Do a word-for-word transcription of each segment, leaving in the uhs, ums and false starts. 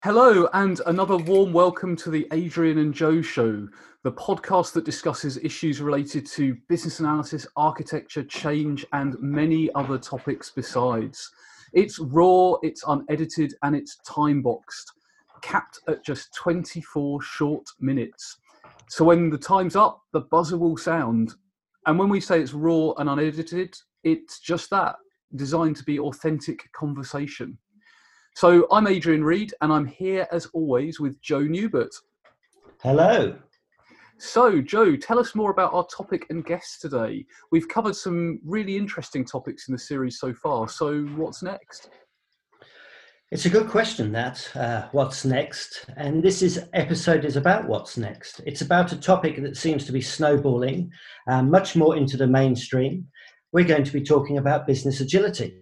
Hello, and another warm welcome to the Adrian and Joe Show, the podcast that discusses issues related to business analysis, architecture, change, and many other topics besides. It's raw, it's unedited, and it's time-boxed, capped at just twenty-four short minutes. So when the time's up, the buzzer will sound. And when we say it's raw and unedited, it's just that, designed to be authentic conversation. So I'm Adrian Reed, and I'm here as always with Joe Newbert. Hello. So, Joe, tell us more about our topic and guest today. We've covered some really interesting topics in the series so far. So, what's next? It's a good question, that. Uh, what's next? And this is episode is about what's next. It's about a topic that seems to be snowballing uh, much more into the mainstream. We're going to be talking about business agility.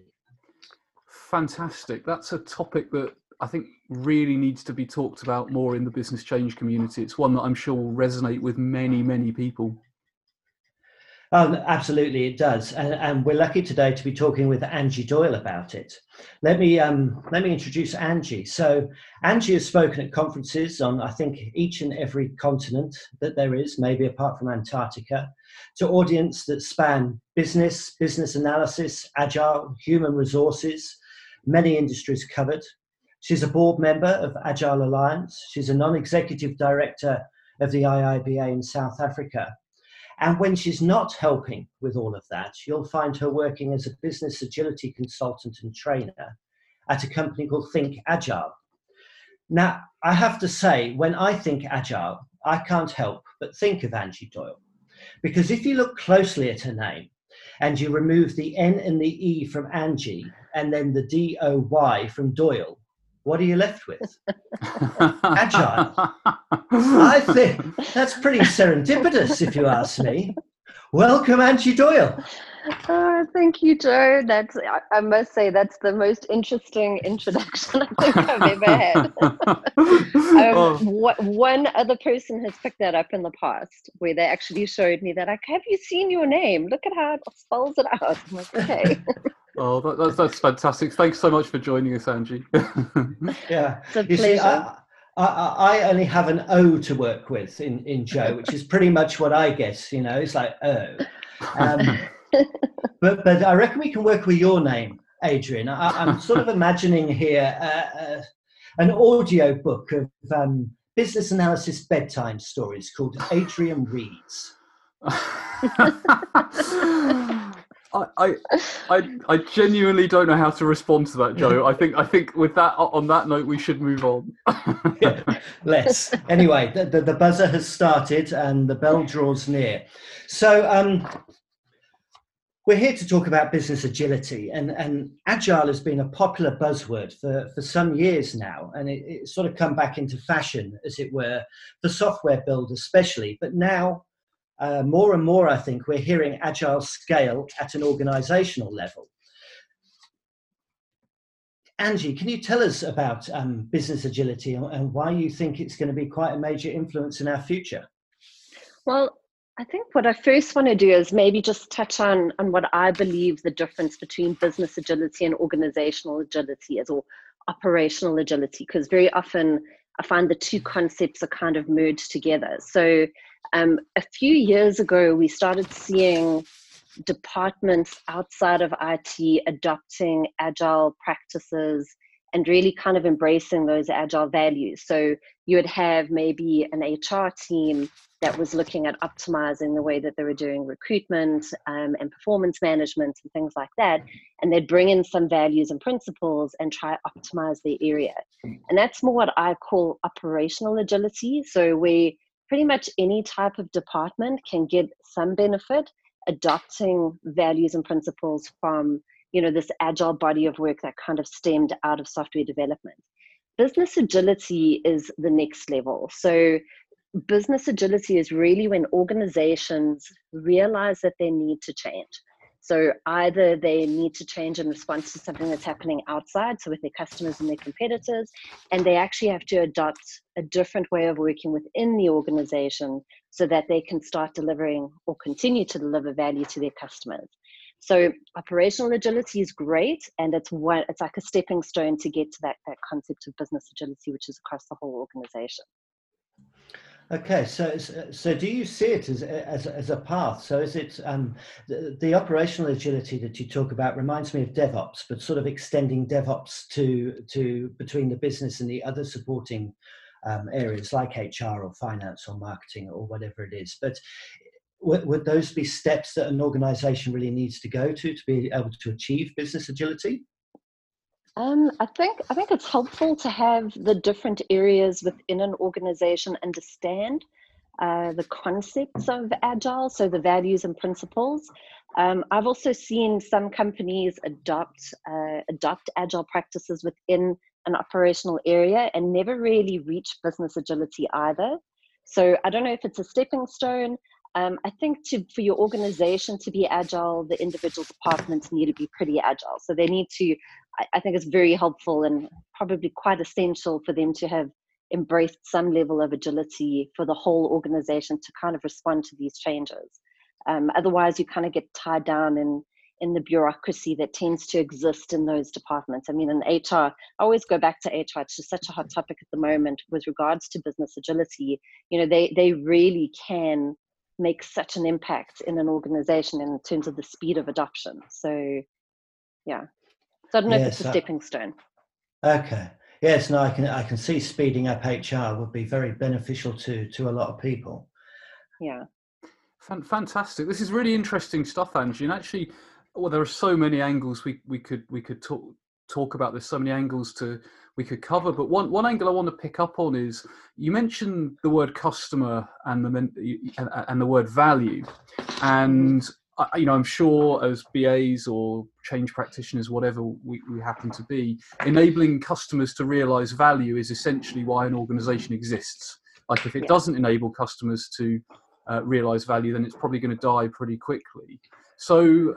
Fantastic. That's a topic that I think really needs to be talked about more in the business change community. It's one that I'm sure will resonate with many, many people. Um, absolutely, it does. And, and we're lucky today to be talking with Angie Doyle about it. Let me, um, let me introduce Angie. So Angie has spoken at conferences on, I think, each and every continent that there is, maybe apart from Antarctica, to audience that span business, business analysis, agile, human resources, many industries covered. She's a board member of Agile Alliance. She's a non-executive director of the I I B A in South Africa. And when she's not helping with all of that, you'll find her working as a business agility consultant and trainer at a company called Think Agile. Now, I have to say, when I think Agile, I can't help but think of Angie Doyle. Because if you look closely at her name, and you remove the N and the E from Angie, and then the D O Y from Doyle, what are you left with? Agile. I think that's pretty serendipitous, if you ask me. Welcome, Angie Doyle. Oh, thank you, Joe. That's, I, I must say, that's the most interesting introduction I think I've ever had. um, oh. what, one other person has picked that up in the past, where they actually showed me that, like, have you seen your name? Look at how it spells it out. I'm like, okay. Oh, that, that's, that's fantastic. Thanks so much for joining us, Angie. Yeah. It's a you pleasure. See, I, I, I only have an O to work with in, in Joe, which is pretty much what I guess, you know, it's like, oh. Um, but but I reckon we can work with your name, Adrian. I, I'm sort of imagining here uh, uh, an audio book of um, business analysis bedtime stories called Adrian Reads. I, I I I genuinely don't know how to respond to that, Joe. I think I think with that on that note, we should move on. Yeah, let's. Anyway, the, the, the buzzer has started and the bell draws near. So um, we're here to talk about business agility, and, and agile has been a popular buzzword for, for some years now, and it, it's sort of come back into fashion, as it were, for software build especially. But now, uh, more and more, I think, we're hearing agile scale at an organizational level. Angie, can you tell us about um, business agility and, and why you think it's going to be quite a major influence in our future? Well, I think what I first want to do is maybe just touch on, on what I believe the difference between business agility and organizational agility is, or operational agility, because very often I find the two concepts are kind of merged together. So um, a few years ago, we started seeing departments outside of I T adopting agile practices and really kind of embracing those agile values. So you would have maybe an H R team that was looking at optimizing the way that they were doing recruitment um, and performance management and things like that. And they'd bring in some values and principles and try to optimize their area. And that's more what I call operational agility. So where pretty much any type of department can get some benefit adopting values and principles from, you know, this agile body of work that kind of stemmed out of software development. Business agility is the next level. So business agility is really when organizations realize that they need to change. So either they need to change in response to something that's happening outside, so with their customers and their competitors, and they actually have to adopt a different way of working within the organization so that they can start delivering or continue to deliver value to their customers. So operational agility is great, and it's one, it's like a stepping stone to get to that, that concept of business agility, which is across the whole organization. Okay, so so do you see it as as, as a path? So is it um, the, the operational agility that you talk about reminds me of DevOps, but sort of extending DevOps to to between the business and the other supporting um, areas like H R or finance or marketing or whatever it is. But would, would those be steps that an organization really needs to go to to be able to achieve business agility? Um, I think I think it's helpful to have the different areas within an organization understand uh, the concepts of agile, so the values and principles. Um, I've also seen some companies adopt uh, adopt agile practices within an operational area and never really reach business agility either. So I don't know if it's a stepping stone. Um, I think to, for your organization to be agile, the individual departments need to be pretty agile. So they need to, I, I think it's very helpful and probably quite essential for them to have embraced some level of agility for the whole organization to kind of respond to these changes. Um, otherwise, you kind of get tied down in, in the bureaucracy that tends to exist in those departments. I mean, in H R, I always go back to H R. It's just such a hot topic at the moment with regards to business agility. You know, they they really can make such an impact in an organization in terms of the speed of adoption. So, yeah. So I don't know yes, if it's a stepping stone. Okay. Yes, no, I can I can see speeding up H R would be very beneficial to to a lot of people. Yeah. Fantastic. This is really interesting stuff, Angie. And actually, well, there are so many angles we, we could we could talk talk about. There's so many angles to we could cover. But one one angle I want to pick up on is you mentioned the word customer and the and, and the word value, and I, you know I'm sure as B As or change practitioners, whatever we, we happen to be, enabling customers to realise value is essentially why an organisation exists. Like if it yeah. doesn't enable customers to Uh, realize value, then it's probably going to die pretty quickly. So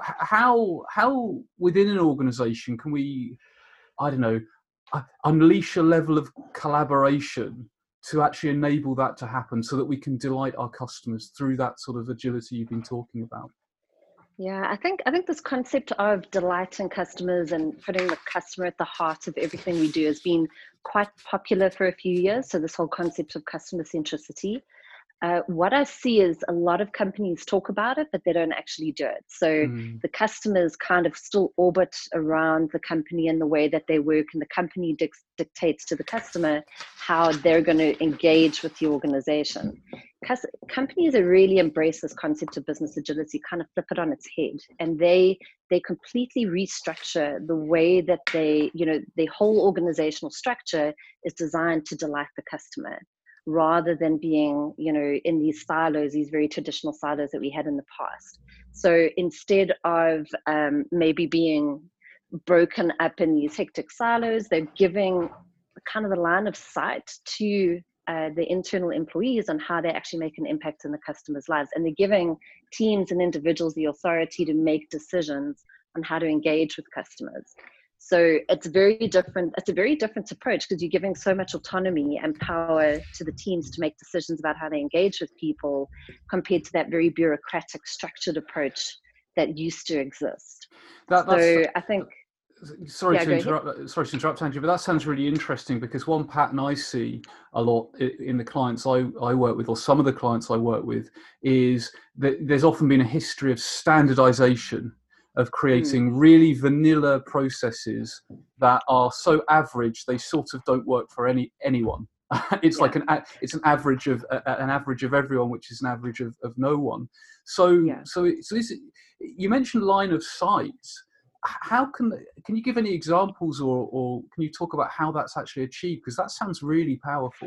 how how within an organization can we, I don't know, unleash a level of collaboration to actually enable that to happen so that we can delight our customers through that sort of agility you've been talking about? Yeah, I think I think this concept of delighting customers and putting the customer at the heart of everything we do has been quite popular for a few years. So this whole concept of customer centricity. Uh, what I see is a lot of companies talk about it, but they don't actually do it. So mm. the customers kind of still orbit around the company and the way that they work, and the company dic- dictates to the customer how they're going to engage with the organization. Cus- companies that really embrace this concept of business agility kind of flip it on its head, and they they completely restructure the way that they, you know, the whole organizational structure is designed to delight the customer, rather than being, you know, in these silos, these very traditional silos that we had in the past. So instead of um, maybe being broken up in these hectic silos, they're giving kind of the line of sight to uh, the internal employees on how they actually make an impact in the customers' lives. And they're giving teams and individuals the authority to make decisions on how to engage with customers. So it's very different. It's a very different approach because you're giving so much autonomy and power to the teams to make decisions about how they engage with people, compared to that very bureaucratic, structured approach that used to exist. That, so I think. Sorry yeah, to interrupt. Ahead. Sorry to interrupt, Andrew, but that sounds really interesting because one pattern I see a lot in the clients I, I work with, or some of the clients I work with, is that there's often been a history of standardization, of creating mm. really vanilla processes that are so average they sort of don't work for any anyone. It's yeah. like an it's an average of uh, an average of everyone, which is an average of, of no one. So yeah. so so is it, you mentioned line of sight. How can can you give any examples, or or can you talk about how that's actually achieved? Because that sounds really powerful.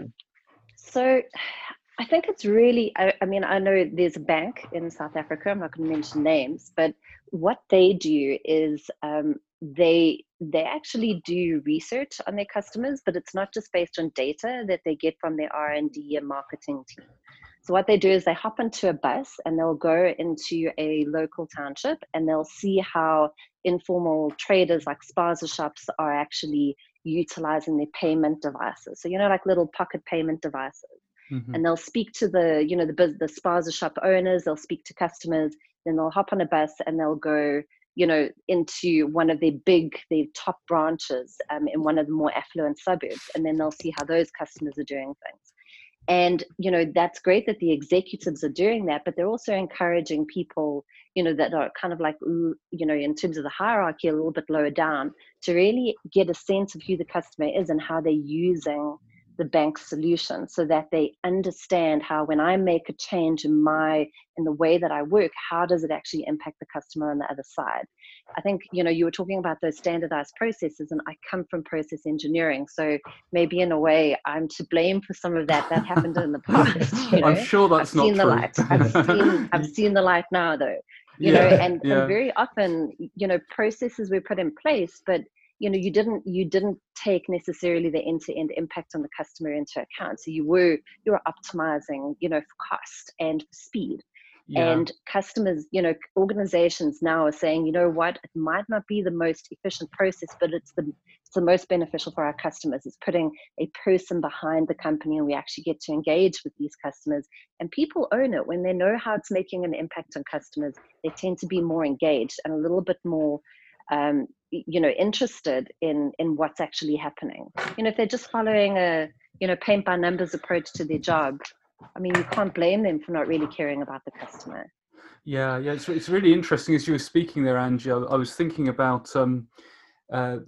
So I think it's really, I, I mean, I know there's a bank in South Africa, I'm not going to mention names, but what they do is um, they they actually do research on their customers, but it's not just based on data that they get from their R and D and marketing team. So what they do is they hop into a bus and they'll go into a local township and they'll see how informal traders like spaza shops are actually utilizing their payment devices. So, you know, like little pocket payment devices. Mm-hmm. And they'll speak to the, you know, the the spaza shop owners, they'll speak to customers, then they'll hop on a bus and they'll go you know, into one of their big, their top branches um, in one of the more affluent suburbs, and then they'll see how those customers are doing things. And, you know, that's great that the executives are doing that, but they're also encouraging people, you know, that are kind of like, you know, in terms of the hierarchy, a little bit lower down, to really get a sense of who the customer is and how they're using the bank's solution, so that they understand how, when I make a change in my, in the way that I work, how does it actually impact the customer on the other side? I think, you know, you were talking about those standardized processes, and I come from process engineering. So maybe in a way I'm to blame for some of that that happened in the past. You know? I'm sure that's I've not seen true. the light. I've seen, I've seen the light now though, you yeah, know, and, yeah. and very often, you know, processes were put in place, but you know, you didn't you didn't take necessarily the end-to-end impact on the customer into account. So you were you were optimizing, you know, for cost and for speed. Yeah. And customers, you know, organizations now are saying, you know what, it might not be the most efficient process, but it's the it's the most beneficial for our customers. It's putting a person behind the company, and we actually get to engage with these customers. And people own it. When they know how it's making an impact on customers, they tend to be more engaged and a little bit more um, you know, interested in in what's actually happening. You know, if they're just following a, you know, paint by numbers approach to their job, I mean, you can't blame them for not really caring about the customer. Yeah, yeah, it's it's really interesting. As you were speaking there, Angie, I, I was thinking about um, uh,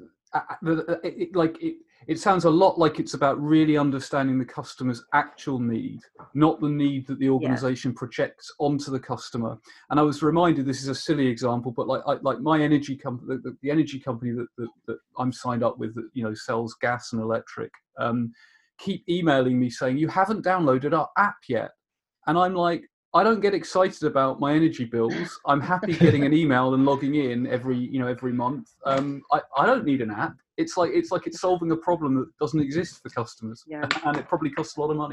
it, it, like it. It sounds a lot like it's about really understanding the customer's actual need, not the need that the organization yeah. projects onto the customer. And I was reminded, this is a silly example, but like I, like my energy company, the, the energy company that, that that I'm signed up with, that you know sells gas and electric, um, keep emailing me saying you haven't downloaded our app yet, and I'm like, I don't get excited about my energy bills. I'm happy getting an email and logging in every, you know, every month. Um, I, I don't need an app. It's like it's like it's solving a problem that doesn't exist for customers, yeah. and it probably costs a lot of money.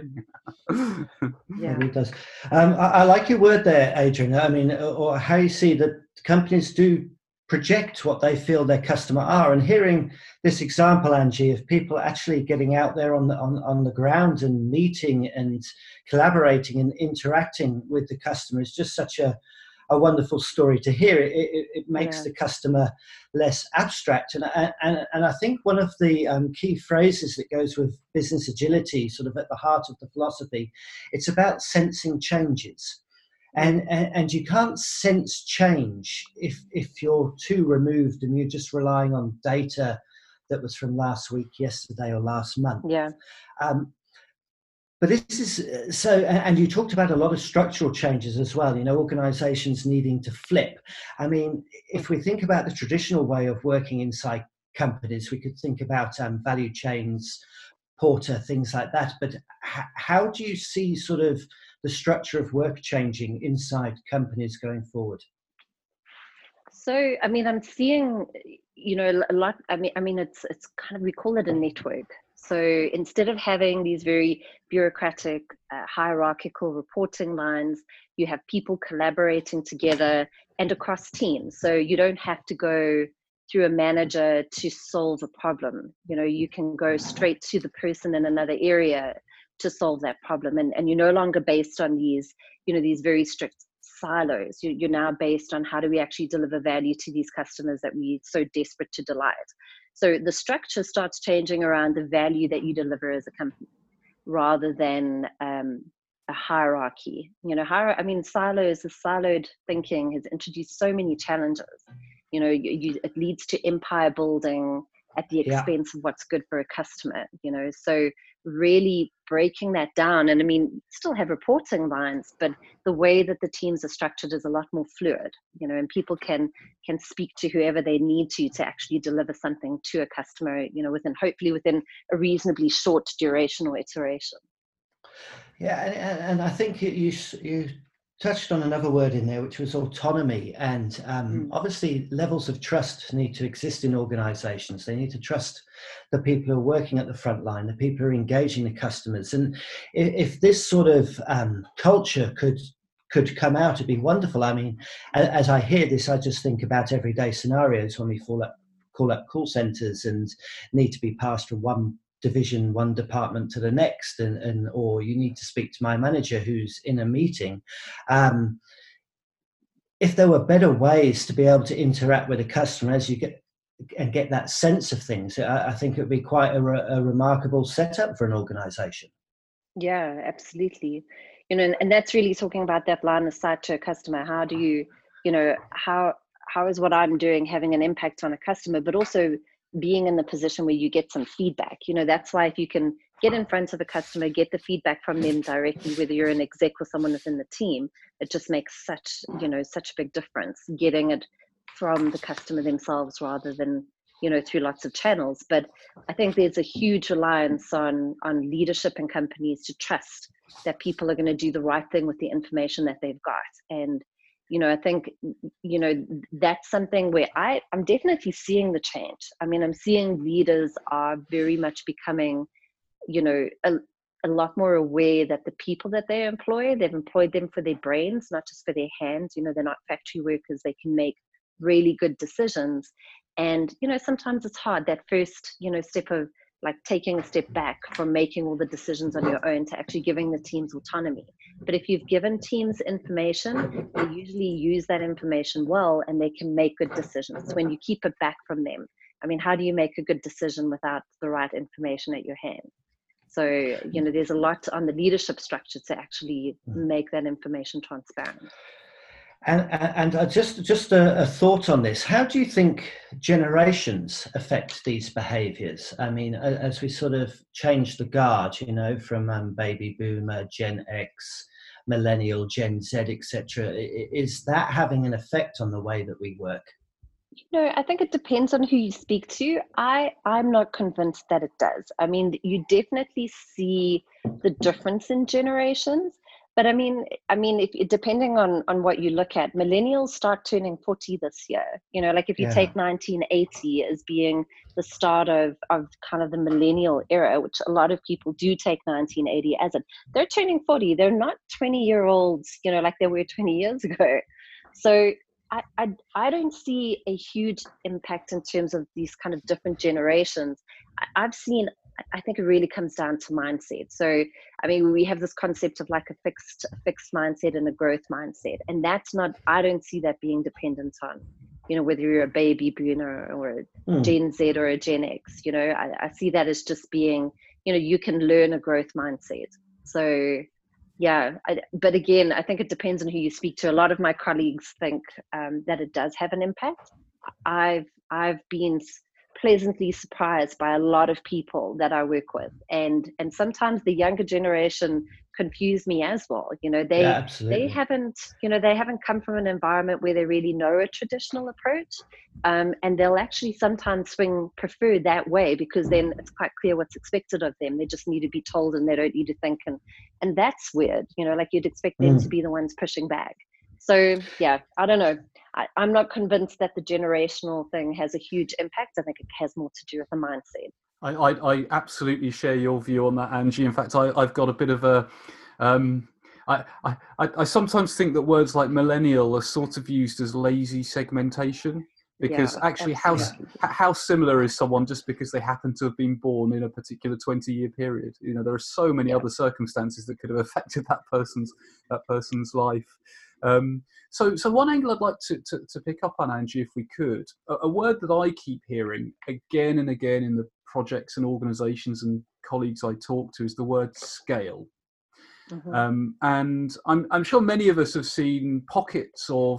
Yeah, it does. Um, I, I like your word there, Adrian. I mean, or how you see that companies do project what they feel their customer are. And hearing this example, Angie, of people actually getting out there on the on, on the ground and meeting and collaborating and interacting with the customer is just such a, a wonderful story to hear. It, it, it makes yeah. the customer less abstract. And, and, and I think one of the um, key phrases that goes with business agility, sort of at the heart of the philosophy, it's about sensing changes. And, and and you can't sense change if if you're too removed and you're just relying on data that was from last week, yesterday, or last month. Yeah. Um, but this is so, and you talked about a lot of structural changes as well. You know, organisations needing to flip. I mean, if we think about the traditional way of working inside companies, we could think about um, value chains, Porter, things like that. But h- how do you see sort of the structure of work changing inside companies going forward? So, I mean, I'm seeing, you know, a lot. I mean, I mean, it's it's kind of, we call it a network. So instead of having these very bureaucratic, uh, hierarchical reporting lines, you have people collaborating together and across teams. So you don't have to go through a manager to solve a problem. You know, you can go straight to the person in another area to solve that problem. And, and you're no longer based on these, you know, these very strict silos. You, you're now based on how do we actually deliver value to these customers that we're so desperate to delight. So the structure starts changing around the value that you deliver as a company, rather than um, a hierarchy. You know, hier- I mean, silos, the siloed thinking has introduced so many challenges. You know, you, you, it leads to empire building at the expense yeah. of what's good for a customer, you know. So really breaking that down, and I mean, still have reporting lines, but the way that the teams are structured is a lot more fluid, you know, and people can can speak to whoever they need to to actually deliver something to a customer, you know, within, hopefully within a reasonably short duration or iteration. Yeah, and, and I think you, you you touched on another word in there, which was autonomy. And um, mm. obviously levels of trust need to exist in organizations. They need to trust the people who are working at the front line, the people who are engaging the customers. And if, if this sort of um, culture could could come out, it'd be wonderful. I mean, as I hear this, I just think about everyday scenarios when we call up, call up call centers and need to be passed from one division, one department to the next, and, and or you need to speak to my manager who's in a meeting. Um, if there were better ways to be able to interact with a customer as you get and get that sense of things, I, I think it would be quite a, re, a remarkable setup for an organization. Yeah, absolutely. You know, and, and that's really talking about that line of sight to a customer. How do you, you know, how how is what I'm doing having an impact on a customer, but also being in the position where you get some feedback. You know, that's why if you can get in front of a customer, get the feedback from them directly, whether you're an exec or someone within the team, it just makes such, you know, such a big difference getting it from the customer themselves rather than, you know, through lots of channels. But I think there's a huge reliance on on leadership in companies to trust that people are going to do the right thing with the information that they've got. And, you know, I think, you know, that's something where I, I'm definitely seeing the change. I mean, I'm seeing leaders are very much becoming, you know, a, a lot more aware that the people that they employ, they've employed them for their brains, not just for their hands. You know, they're not factory workers. They can make really good decisions. And, you know, sometimes it's hard, that first, you know, step of like taking a step back from making all the decisions on your own to actually giving the teams autonomy. But if you've given teams information, they usually use that information well and they can make good decisions. When you keep it back from them, I mean, how do you make a good decision without the right information at your hand? So, you know, there's a lot on the leadership structure to actually make that information transparent. And, and uh, just just a, a thought on this. How do you think generations affect these behaviours? I mean, as we sort of change the guard, you know, from um, baby boomer, Gen X, millennial, Gen Z, et cetera, is that having an effect on the way that we work? You know, I think it depends on who you speak to. I, I'm not convinced that it does. I mean, you definitely see the difference in generations. But I mean, I mean, if, depending on, on what you look at, millennials start turning forty this year. You know, like if you yeah. take nineteen eighty as being the start of, of kind of the millennial era, which a lot of people do take nineteen eighty as it, they're turning forty. They're not twenty year olds, you know, like they were twenty years ago. So I, I, I don't see a huge impact in terms of these kind of different generations. I, I've seen, I think it really comes down to mindset. So, I mean, we have this concept of like a fixed, a fixed mindset and a growth mindset. And that's not, I don't see that being dependent on, you know, whether you're a baby boomer or a mm. Gen Z or a Gen X, you know, I, I see that as just being, you know, you can learn a growth mindset. So, yeah, I, but again, I think it depends on who you speak to. A lot of my colleagues think um, that it does have an impact. I've I've been pleasantly surprised by a lot of people that I work with, and and sometimes the younger generation confuse me as well. You know, they yeah, they haven't you know they haven't come from an environment where they really know a traditional approach, um, and they'll actually sometimes swing prefer that way because then it's quite clear what's expected of them. They just need to be told and they don't need to think, and and that's weird. You know, like you'd expect them mm. to be the ones pushing back. So yeah, I don't know. I, I'm not convinced that the generational thing has a huge impact. I think it has more to do with the mindset. I, I, I absolutely share your view on that, Angie. In fact, I, I've got a bit of a... Um, I, I, I sometimes think that words like millennial are sort of used as lazy segmentation, because yeah, actually how, how similar is someone just because they happen to have been born in a particular twenty-year period? You know, there are so many yeah. other circumstances that could have affected that person's that person's life. Um, so, so one angle I'd like to, to, to pick up on, Angie, if we could, a, a word that I keep hearing again and again in the projects and organisations and colleagues I talk to is the word scale. Mm-hmm. Um, and I'm, I'm sure many of us have seen pockets of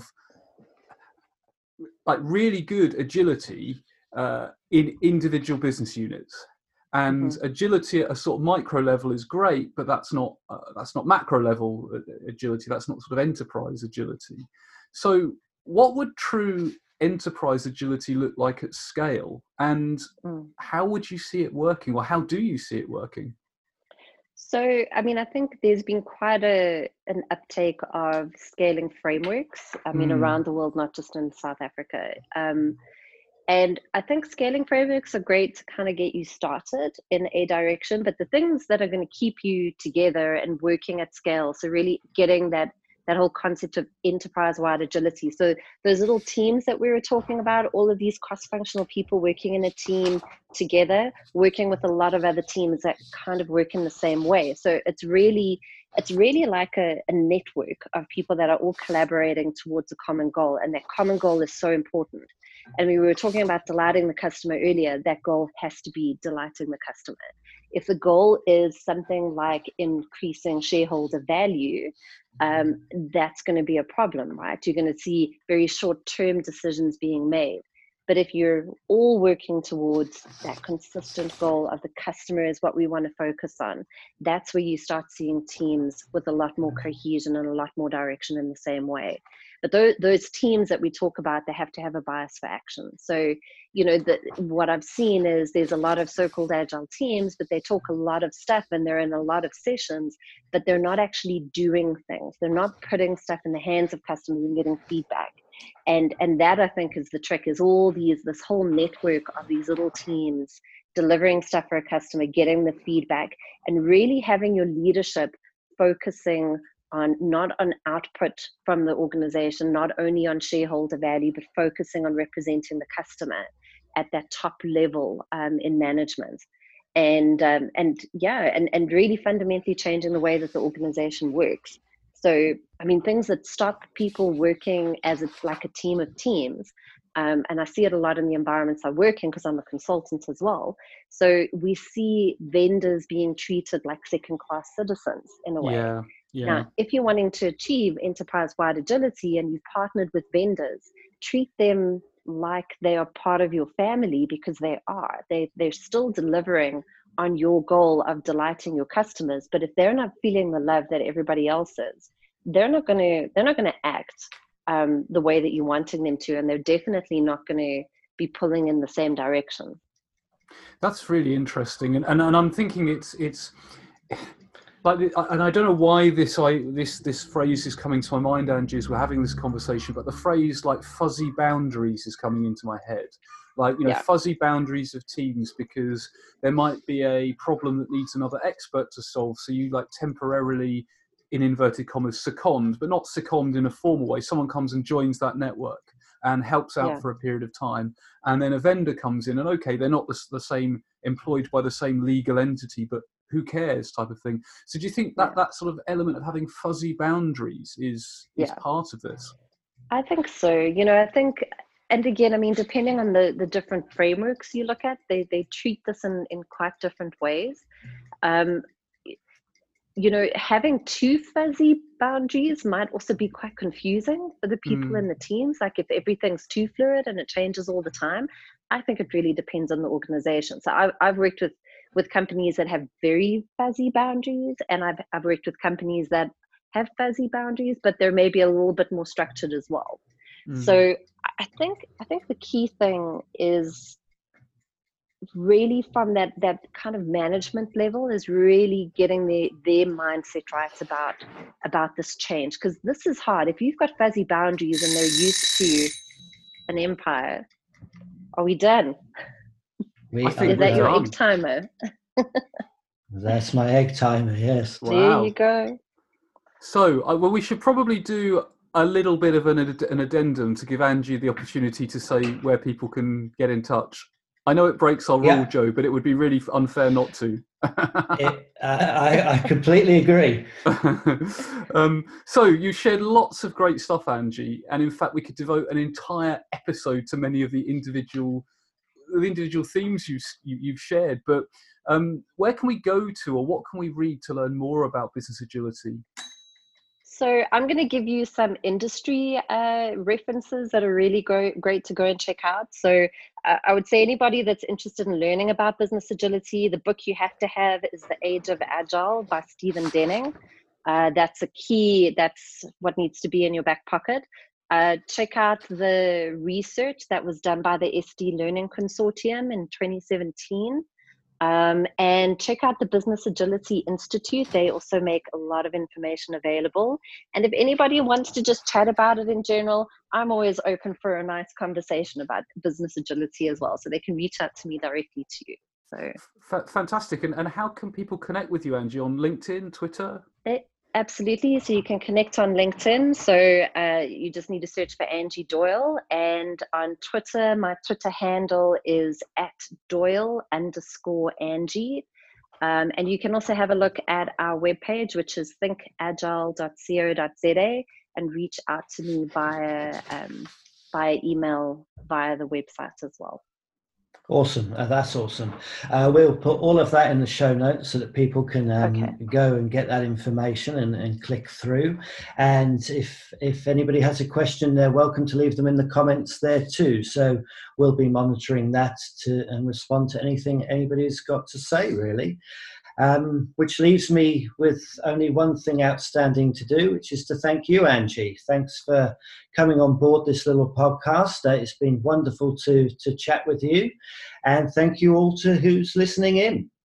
like really good agility uh, in individual business units. And mm-hmm. agility at a sort of micro level is great, but that's not uh, that's not macro level agility. That's not sort of enterprise agility. So, what would true enterprise agility look like at scale? And mm. how would you see it working, or how do you see it working? So, I mean, I think there's been quite a an uptake of scaling frameworks. I mean, mm. around the world, not just in South Africa. Um, And I think scaling frameworks are great to kind of get you started in a direction, but the things that are going to keep you together and working at scale, so really getting that that whole concept of enterprise-wide agility. So those little teams that we were talking about, all of these cross-functional people working in a team together, working with a lot of other teams that kind of work in the same way. So it's really, it's really like a, a network of people that are all collaborating towards a common goal. And that common goal is so important. And we were talking about delighting the customer earlier. That goal has to be delighting the customer. If the goal is something like increasing shareholder value, um, that's going to be a problem, right? You're going to see very short-term decisions being made. But if you're all working towards that consistent goal of the customer is what we want to focus on, that's where you start seeing teams with a lot more cohesion and a lot more direction in the same way. But those, those teams that we talk about, they have to have a bias for action. So, you know, the, what I've seen is there's a lot of so-called agile teams, but they talk a lot of stuff and they're in a lot of sessions, but they're not actually doing things. They're not putting stuff in the hands of customers and getting feedback. And and that, I think, is the trick, is all these, this whole network of these little teams delivering stuff for a customer, getting the feedback, and really having your leadership focusing on not on output from the organization, not only on shareholder value, but focusing on representing the customer at that top level um, in management. And um, and yeah, and, and really fundamentally changing the way that the organization works. So, I mean, things that stop people working as it's like a team of teams. Um, and I see it a lot in the environments I work in because I'm a consultant as well. So we see vendors being treated like second-class citizens in a way. Yeah, yeah. Now, if you're wanting to achieve enterprise-wide agility and you've partnered with vendors, treat them like they are part of your family, because they are. They, they're still delivering on your goal of delighting your customers. But if they're not feeling the love that everybody else is, they're not going to they're not going to act um, the way that you're wanting them to, and they're definitely not going to be pulling in the same direction. That's really interesting, and and, and I'm thinking it's it's like, and I don't know why this I this this phrase is coming to my mind, Angie, as we're having this conversation, but the phrase like fuzzy boundaries is coming into my head. Like, you know, yeah. fuzzy boundaries of teams, because there might be a problem that needs another expert to solve. So you like temporarily, in inverted commas, second, but not second in a formal way. Someone comes and joins that network and helps out yeah. for a period of time. And then a vendor comes in and, okay, they're not the, the same, employed by the same legal entity, but who cares type of thing. So do you think that yeah. that sort of element of having fuzzy boundaries is, is yeah. part of this? I think so. You know, I think... And again, I mean, depending on the, the different frameworks you look at, they, they treat this in, in quite different ways. Um, you know, having too fuzzy boundaries might also be quite confusing for the people mm. in the teams. Like if everything's too fluid and it changes all the time, I think it really depends on the organization. So I've, I've worked with, with companies that have very fuzzy boundaries, and I've, I've worked with companies that have fuzzy boundaries, but they're maybe a little bit more structured as well. Mm. So I think I think the key thing is really from that that kind of management level is really getting their their mindset right about about this change, because this is hard. If you've got fuzzy boundaries and they're used to an empire, are we done? We, is that your egg timer? That's my egg timer. Yes. Wow. There you go. So uh, well, we should probably do a little bit of an, an addendum to give Angie the opportunity to say where people can get in touch. I know it breaks our yeah. rule, Joe, but it would be really unfair not to. it, I, I completely agree. um, so you shared lots of great stuff, Angie, and in fact we could devote an entire episode to many of the individual the individual themes you, you, you've shared. But um, where can we go to, or what can we read to learn more about business agility? So I'm going to give you some industry uh, references that are really go- great to go and check out. So uh, I would say anybody that's interested in learning about business agility, the book you have to have is The Age of Agile by Stephen Denning. Uh, that's a key, that's what needs to be in your back pocket. Uh, check out the research that was done by the S D Learning Consortium in twenty seventeen. Um, and check out the Business Agility Institute. They also make a lot of information available. And if anybody wants to just chat about it in general, I'm always open for a nice conversation about business agility as well. So they can reach out to me directly to you. So F- fantastic. And, and how can people connect with you, Angie? On LinkedIn, Twitter? They, absolutely. So you can connect on LinkedIn. So uh, you just need to search for Angie Doyle. And on Twitter, my Twitter handle is at Doyle underscore Angie. Um, and you can also have a look at our webpage, which is think agile dot co dot za, and reach out to me via, um, via email, via the website as well. Awesome. Uh, that's awesome. Uh, we'll put all of that in the show notes so that people can um, Okay. go and get that information and, and click through. And if if anybody has a question, they're welcome to leave them in the comments there too. So we'll be monitoring that to and respond to anything anybody's got to say, really. Um, which leaves me with only one thing outstanding to do, which is to thank you, Angie. Thanks for coming on board this little podcast. Uh, it's been wonderful to, to chat with you. And thank you all to who's listening in.